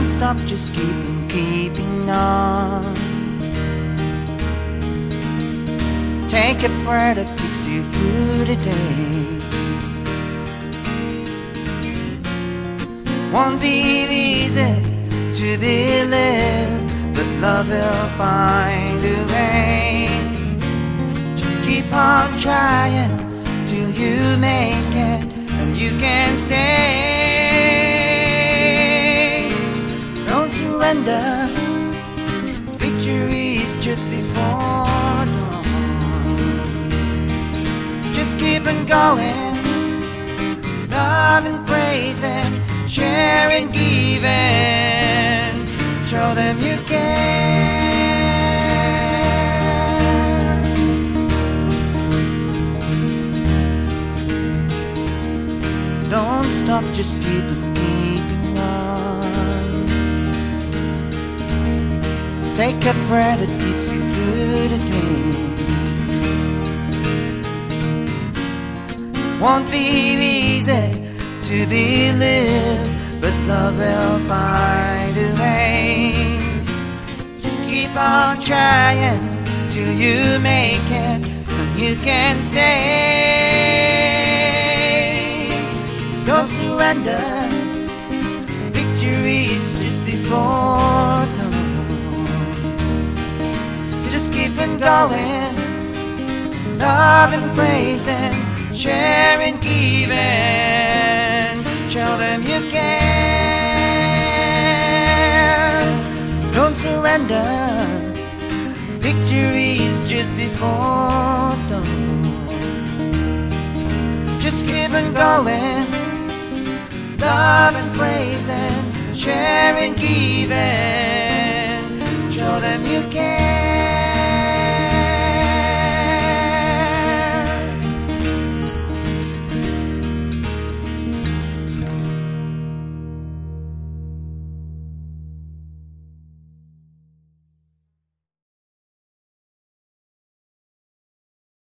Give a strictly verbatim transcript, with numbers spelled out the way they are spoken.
Don't stop, just keep on keeping on. Take a prayer that gets you through the day. Won't be easy to believe, but love will find a way. Just keep on trying till you make it, and you can say, don't surrender, victory is just before dawn. Just keep on going, love and praising, share and give and show them you care. Don't stop, just keep on keeping on. Take a breath that gets you through the day. Won't be easy to believe, but love will find a way. Just keep on trying till you make it, and you can say, don't surrender, victory is just before dawn. Just keep on going, love and praising, share and give and show them you care. Don't surrender, victory is just before dawn. Just keep on going, love and praise and share and give and show them you care.